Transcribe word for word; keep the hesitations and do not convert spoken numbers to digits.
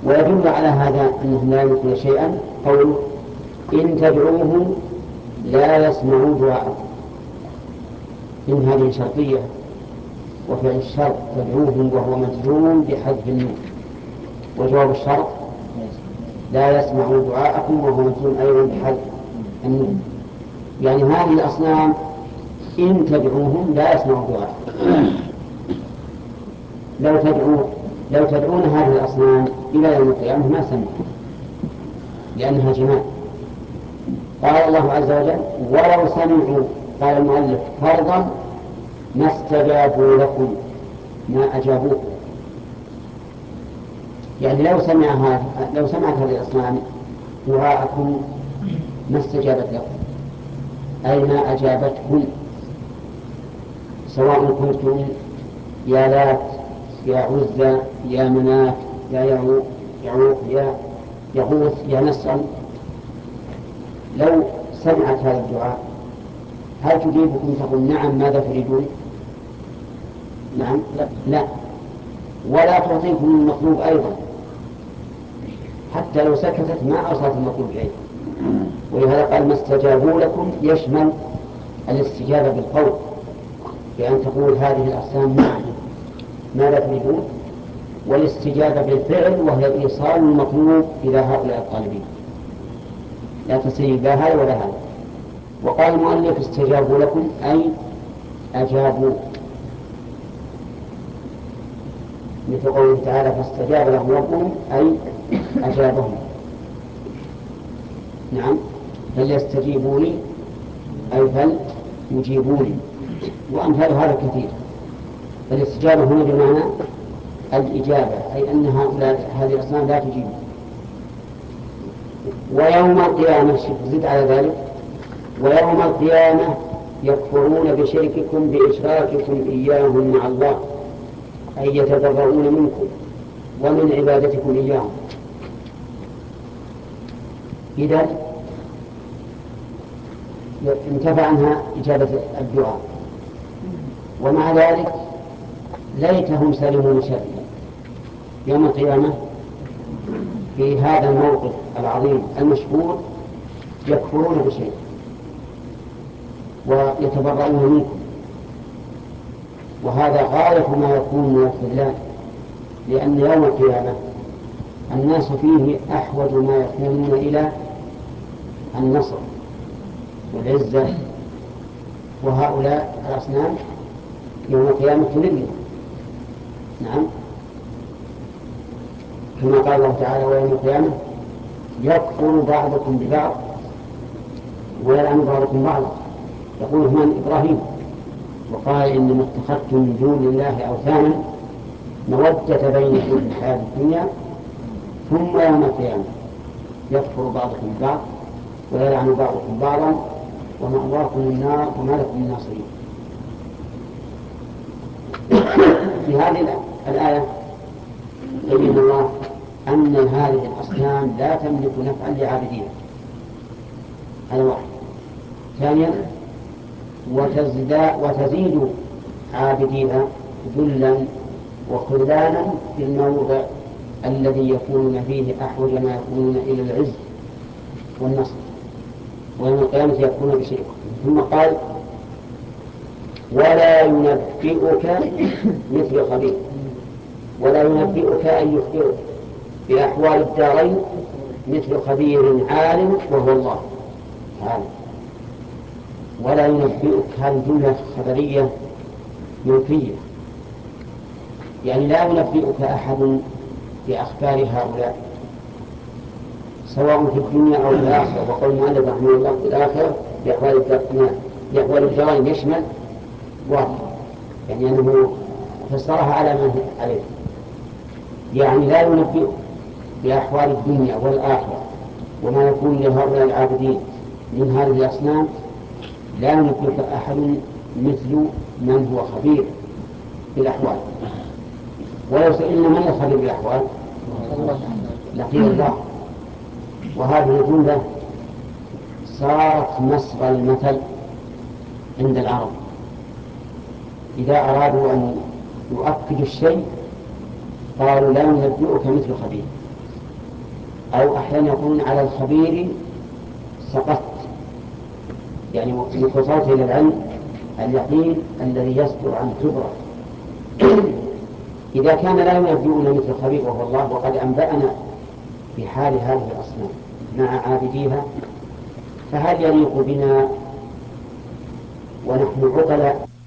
ويدل على هذا أنهم لا يملكون شيئا قوله إن تدعوهم لا يسمعوا دعاءكم. إن هذه شرطية، وفعل الشرط تدعوهم وهو مجزوم بحذف النون، وجواب الشرط لا يسمعوا دعاءكم وهو مجزوم أيضا بحذف النون. يعني هذه الأصنام إن تدعوهم لا يسمعوا دعاءكم. لو تدعو لو تدعون هذه الأصنام إلى يوم القيامة ما سمعوا، لأنها جماد. قال الله عز وجل ولو سمعوا، قال المؤلف فرضا ما استجابوا لكم، ما أجابوكم. يعني لو سمعها لو سمعت هذه الأصنام دعاءكم ما استجابت لكم، أي ما أجابتكم، سواء كنتم يا لات يا عزى يا منات يا يعوق يعوق يا يغوث يا نسر. لو سمعت هذا الدعاء هل تجيبكم تقول نعم ماذا تريدون؟ نعم لا, لا. ولا تعطيكم المطلوب أيضا، حتى لو سكتت ما أوصلت المطلوب إليه. ولهذا قال ما استجابوا لكم يشمل الاستجابة بالقول، بأن تقول هذه الأقسام نعم ماذا تريدون، والاستجابة بالفعل وهي إيصال المطلوب إلى هؤلاء الطالبين، لا تستجيب لا هذا ولا هذا. وقال المؤلف استجابوا لكم أي أجابوا، مثل قوله تعالى فاستجاب لهم ربهم أي أجابهم. نعم فليستجيبوا لي أي فليجيبوا لي، وأمثال هذا كثير. فالاستجابة هنا بمعنى الإجابة، أي أن هؤلاء هذه الأصنام لا تجيب. ويوم القيامة زد على ذلك ويوم القيامة يكفرون بشرككم بإشراككم إياهم مع الله، أي يتبرؤون منكم ومن عبادتكم إياهم. إذا انتفع عنها إجابة الدعاء، ومع ذلك ليتهم سلموا من شره يوم القيامة. في هذا الموقف العظيم المشهور يكفرون بشيء ويتبرؤون منكم، وهذا غاية ما يكون من الخذلان، لأن يوم القيامة الناس فيه أحوج ما يكونون إلى النصر والعزة، وهؤلاء الأصنام يوم القيامة تذلهم. نعم كما قال الله تعالى ويوم القيامة يكفر بعضكم ببعض ويلعن بعضكم بعضا. يقول من إبراهيم وقال إنما اتخذتم من دون الله أوثانا مودة بينكم في الحياة الدنيا ثم يوم القيامة يكفر بعضكم ببعض ويلعن بعضكم بعضا ومأواكم النار وما لكم من ناصرين. في هذه الآية بين الله أن هذه الأصنام لا تملك نفعا لعابدين، هذا واحد. ثانيا وتزيد عابديها ذلا وخذلانا في الموضع الذي يكونون فيه أحوج ما يكونون إلى العز والنصر، ويوم القيامة يكون بشيء. ثم قال ولا ينبئك مثل خبير. ولا ينبئك أن يخبرك بأحوال الدارين مثل خبير عالم وهو الله تعالى. ولا ينبئك هذه جملة خبرية منفية، يعني لا ينبئك أحد بأخبار هؤلاء سواء في الدنيا أو في الآخرة. وقول المؤلف رحمه الله في الآخرة بأحوال الدارين يشمل واحد، يعني أنه فسرها على ما عليه، يعني لا ينبئ بأحوال الدنيا والآخرة وما يكون لهؤلاء العابدين من هذه الأصنام. لا ينبئك أحد مثل من هو خبير بالأحوال. ولو سئلنا من الخبير بالأحوال لقيل الله. وهذه الجملة صارت مصدر المثل عند العرب إذا أرادوا أن يؤكدوا الشيء قالوا لا ينبئك مثل خبير. أو أحيانا يقولون على الخبير سقطت، يعني وصلت إلى العلم اليقين الذي يصدر عن خبرة. إذا كان لا ينبئون مثل الخبير وهو الله، وقد أنبأنا بحال هذه الأصنام مع عابديها، فهل يليق بنا ونحن عقلاء